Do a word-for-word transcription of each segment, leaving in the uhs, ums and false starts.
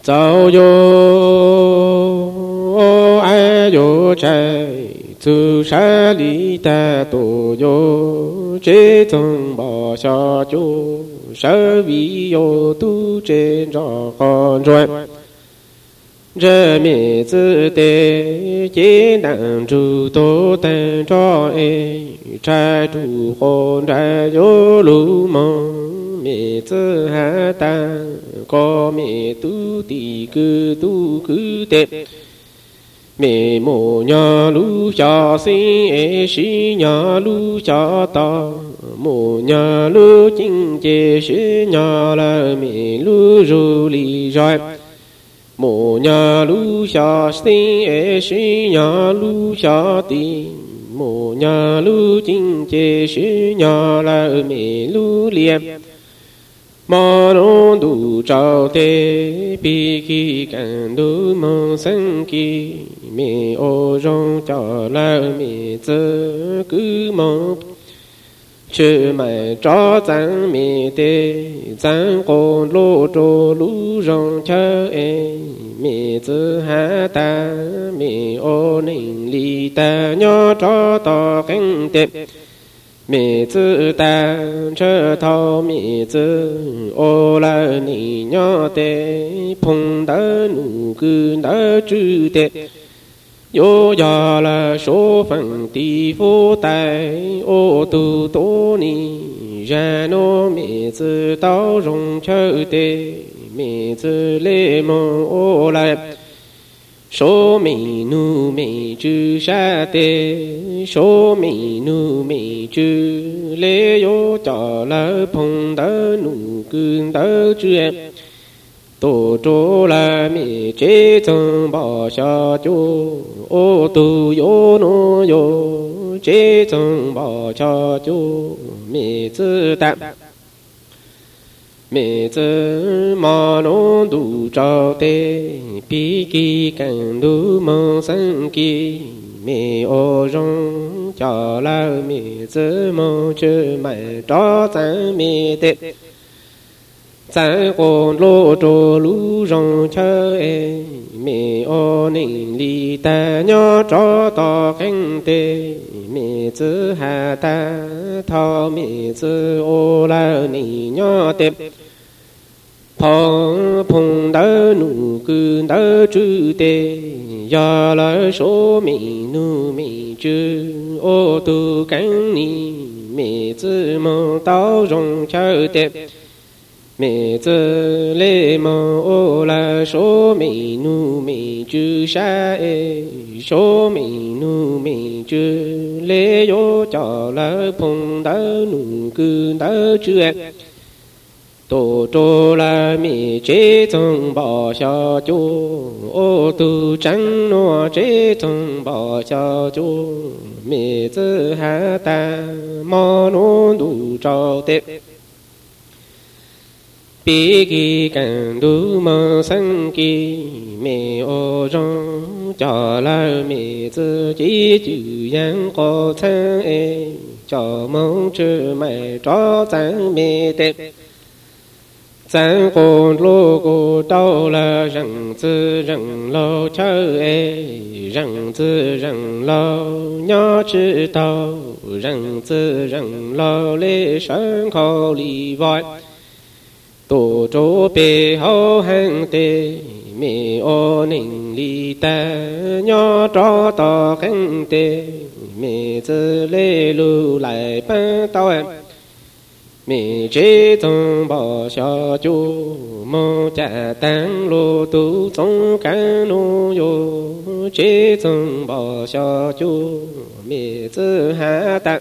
早有爱有在，走山里的都有，这种把下就手里有都这张好转。这面子的艰难主都等着哎，摘住红摘有路梦，面子还单个面都的个都个的，面目娘路下心哎是娘路下大，木娘路境界是娘了面路如里在。木娘路下心哎是娘路下的，木娘路境界是娘了面路连，马龙都找的比起感都梦生机，面欧容叫了面子个梦。去买着咱面的，咱公路着路上瞧哎，面子还大，面欧能力大，鸟找到很的，面子大，这套面子欧了你鸟的，碰到路个那住的。又要了说分地负担，我都多年，让我面子到容求的，面子来梦我来，说明奴没住下的，说明奴没住来又叫了碰到奴跟到住。都着了面这种把下脚，我都有诺有这种把下脚，面子大，面子马龙都找的，比给更多梦生机，面我容叫了面子梦去买着咱面的。咱公路着路上瞧哎，面我能力大鸟找到很的，面子还大，他面子我来你鸟的，碰碰到路跟到住的，要来说明路面住，我都跟你面子梦到容瞧的。面子来梦我来说明奴没住下哎，说明奴没住来又叫来碰到奴跟到住哎，都着了面这种把下脚，我都真拿这种把下脚，面子还大，马龙都找的。别给更多梦生机，面我容叫了面子己就样高层哎，叫梦去买着咱面的，咱公路过到了人子人老瞧哎，人子人老鸟知道，人子人老来山口里外。多着背后很的，面我能力大，鸟找到很的，面子来路来奔到，面这种把下脚，梦家当路都总干路哟，这种把下脚，面子还大。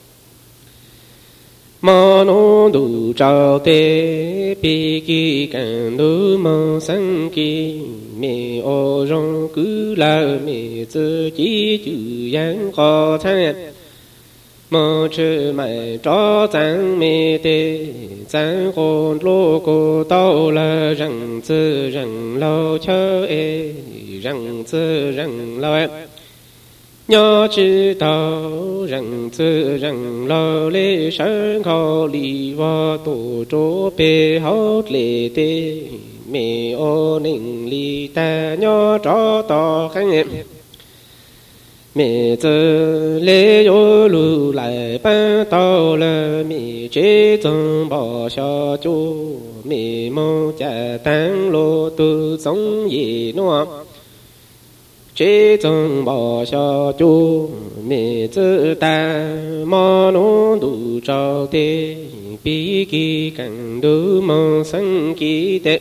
马龙都找的，别给更多梦生机，面我容够了面自己就样好餐，梦去买着咱面的，咱和路过到了人子人老瞧哎，人子人老哎。鸟知道人子人老来山口里哇多着背后来的， mẹ ô ninh ly ta nhớ cho to khánh em mẹ giờ lê yo lu lại ban tàu là mẹ chế trong bỏ cho chú mẹ mong cha tăng lô tu sống gì nữa chế trong bỏ cho chú mẹ giờ ta mò nó đủ trâu tê bi kỳ cảnh đủ mong sinh kỳ tê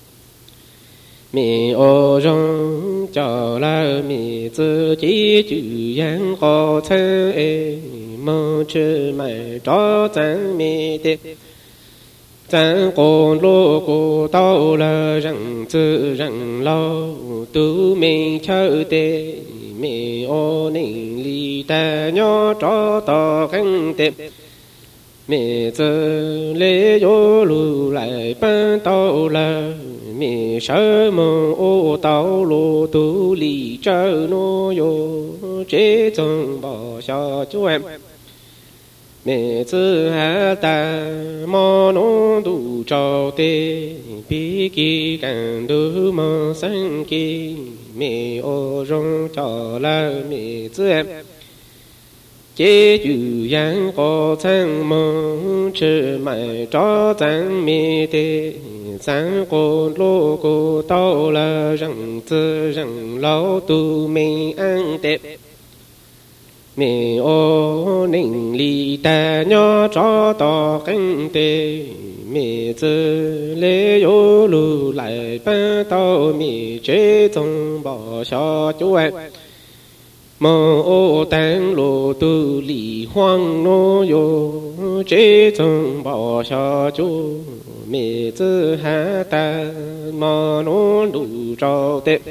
mẹ ô rong cho la mẹ tự chỉ chữ yang khó thân e mong chữ mày cho chẳng mẹ tê chẳng còn lô cô tao là rằng tự rằng lâu tu mình chơi tê mẹ ô ninh ly ta nhớ cho to khánh tê mẹ giờ lê yo lu lại ban tao là mẹ sợ mong ô tao lô tu lì chơi nó yo chế trong bỏ cho chú em mẹ giờ hà ta mò nó đủ trâu tê bi kỳ càng đủ mong sáng kỳ mẹ ô rong cho là mẹ giờ em chế chữ yang có chẳng mong chữ mày cho chẳng mê tê chẳng có lô cô tao là rằng tư rằng lâu tu mình ăn tệp mẹ ô ninh ly ta nhớ cho to cánh tê mẹ tư lê yo lu lại ban tao mẹ chế trong bỏ cho chú em mong ô tăng lô tu lì hoang nô yo chế trong bỏ cho chú mẹ tư hà ta mò nó đủ trâu tê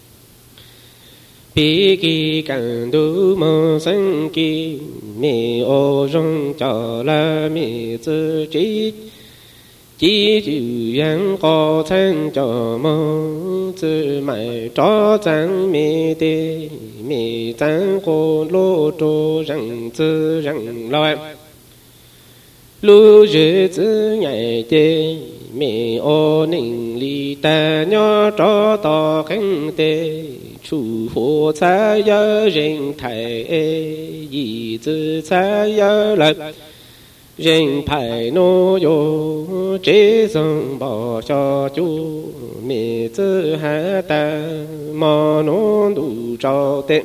bi kỳ càng đủ mong sinh kỳ mẹ ô rong cho la mẹ tư trí chỉ chữ yang có thanh cho mong tư mày cho chẳng mẹ tê mẹ chẳng có lô trô rằng tư rằng lo em lu dễ tư nhảy tê mẹ ô ninh ly ta nhớ cho to khánh tê chủ phổ xa yơ rình thầy yi tư xa yơ lập rình phải nô yo chế dòng bỏ cho chú mẹ tư hà ta mò nó đủ trâu tê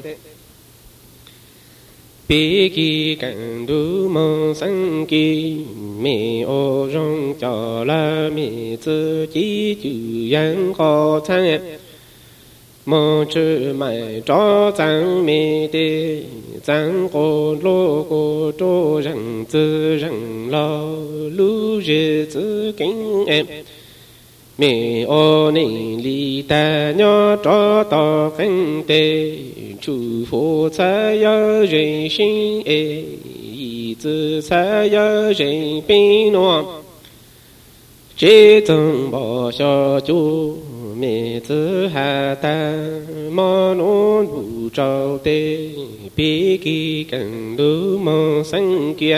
bi kỳ cảnh đủ mong sáng kỳ mẹ ô rong cho la mẹ tư chỉ chữ yang khó thang em mong chữ mày cho chẳng mẹ tê chẳng có lô cô trô rằng tư rằng lo lũ dễ tư kính em mẹ ô ninh ly ta nhớ cho to khánh tê chủ phổ xa yơ rình sinh ê yi tư xa yơ rình bình noa chế từng bỏ cho chú mẹ tư hà ta mò nó đủ trâu tê bi kỳ cảnh đủ mong sáng kia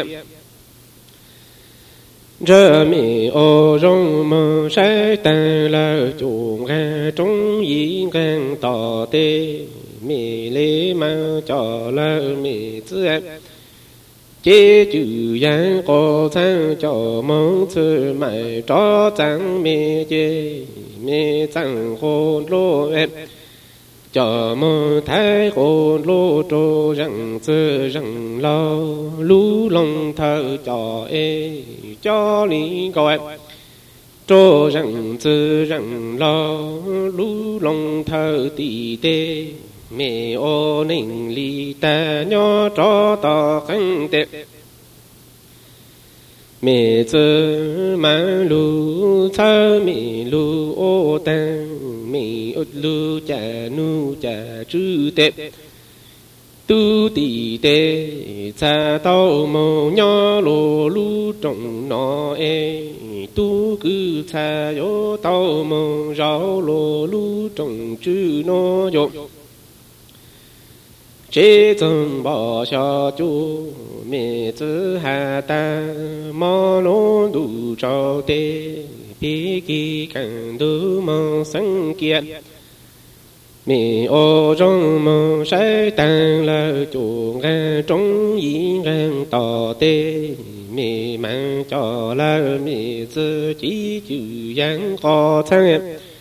giờ mẹ ô rong mong sai ta là chuồng ga trong yi gan tỏ tê mẹ lê mà cho là mẹ tư em chế chữ yang có chẳng cho mong tư mày cho chẳng mẹ chế mẹ chẳng khôn lô em cho mong thái khôn lô trô rằng tư rằng lo lú lòng thơ cho ê cho lý có em trô rằng tư rằng lo lú lòng thơ tì tê mẹ ô ninh ly ta nhớ cho to khánh tê mẹ tư mà lu thơ mẹ lu ô tăng mẹ ốt lu cha nu cha chư tê tu tì tê cha tao mô nhớ lô lu trong nó ê tu cứ cha yo tao mô rau lô lu trong chư nó yo chế từng bỏ cho chú mẹ tư hà ta mò nó đủ trâu tê bi kỳ cảnh đủ mong sinh kiệt mi ô trong mong sai tăng là chủ ngang trong ý ngang tỏ tê mi mang cho là mi tự chỉ chữ giang khó thăng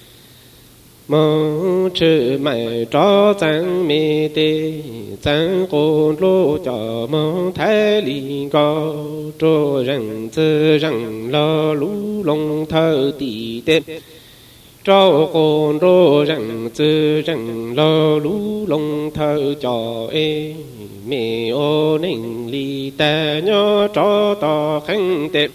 mong chữ mày cho tăng mi tê tăng cô lô cho mong thái lý có cho rằng tự rằng lo lũ lòng thơ tì tê cho con rô rằng tự rằng lo lũ lòng thơ cho ê mẹ ô ninh lì ta nhớ cho to khăn tê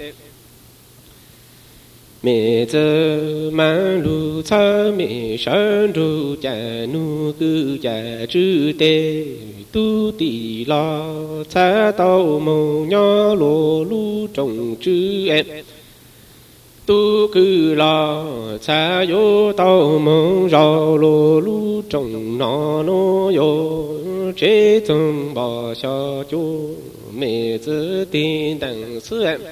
mẹ giờ mà lù cha mẹ sơn ru cha nu cứ cha chữ tê tu tì lo cha tàu màu nhớ lô lũ trồng chữ em tu cứ lo cha yo tao mong rau lô lũ trồng nọ nô yo chế zum bỏ cho chú mẹ tự tin đằng sư em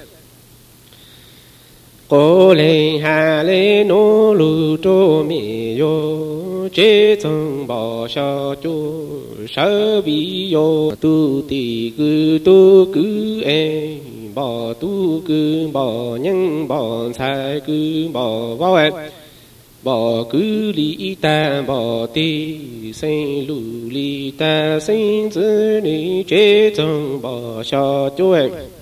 cô lên hà lên nô lũ trô mẹ yo chế zum bỏ cho chú sợ bị yo tu tì cứ tu cứ em bỏ tu cứ bỏ nhân bỏ sai cứ bỏ vào em bỏ cứ lý ta bỏ ti sinh lù lý ta sinh giữ lý chế trong bỏ cho chú em